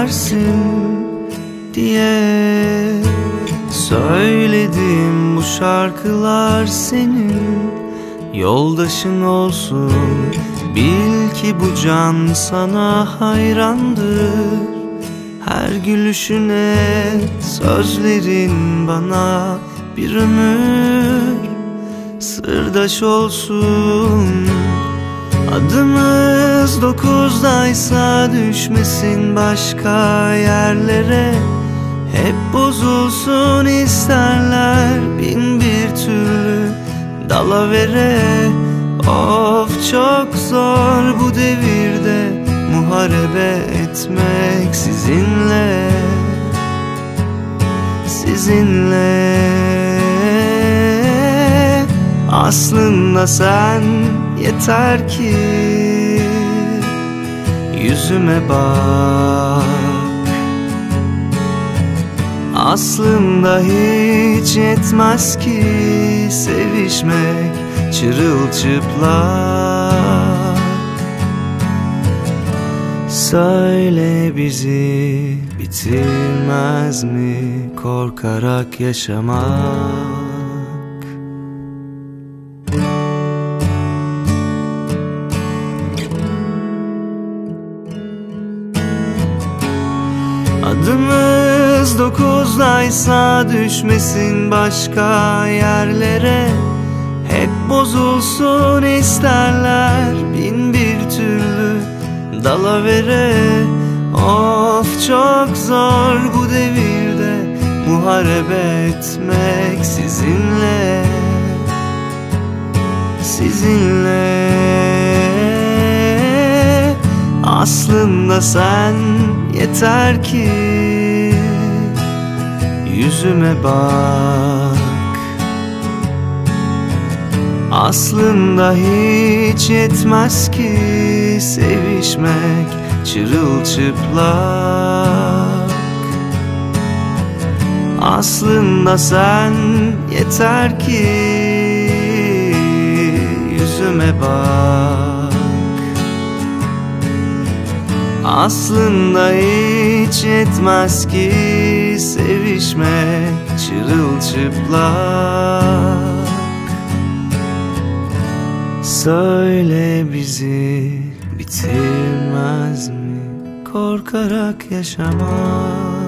edersin diye söyledim. Bu şarkılar senin yoldaşın olsun. Bil ki bu can sana hayrandır. Her gülüşüne sözlerin bana bir ömür sırdaş olsun. Adımız 9'daysa düşmesin başka yerlere. Hep bozulsun isterler bin bir türlü dalavere. Of çok zor bu devirde muharebe etmek sizinle. Sizinle aslında sen yeter ki yüzüme bak. Aslında hiç yetmez ki sevişmek çırılçıplak. Söyle bizi bitirmez mi korkarak yaşamak? Adımız 9'daysa düşmesin başka yerlere. Hep bozulsun isterler bin bir türlü dalavere. Of çok zor bu devirde muharebe etmek sizinle. Sizinle aslında sen yeter ki yüzüme bak. Aslında hiç yetmez ki sevişmek çırılçıplak. Aslında sen yeter ki yüzüme bak. Aslında hiç yetmez ki sevişmek çırılçıplak. Söyle bizi bitirmez mi korkarak yaşamak?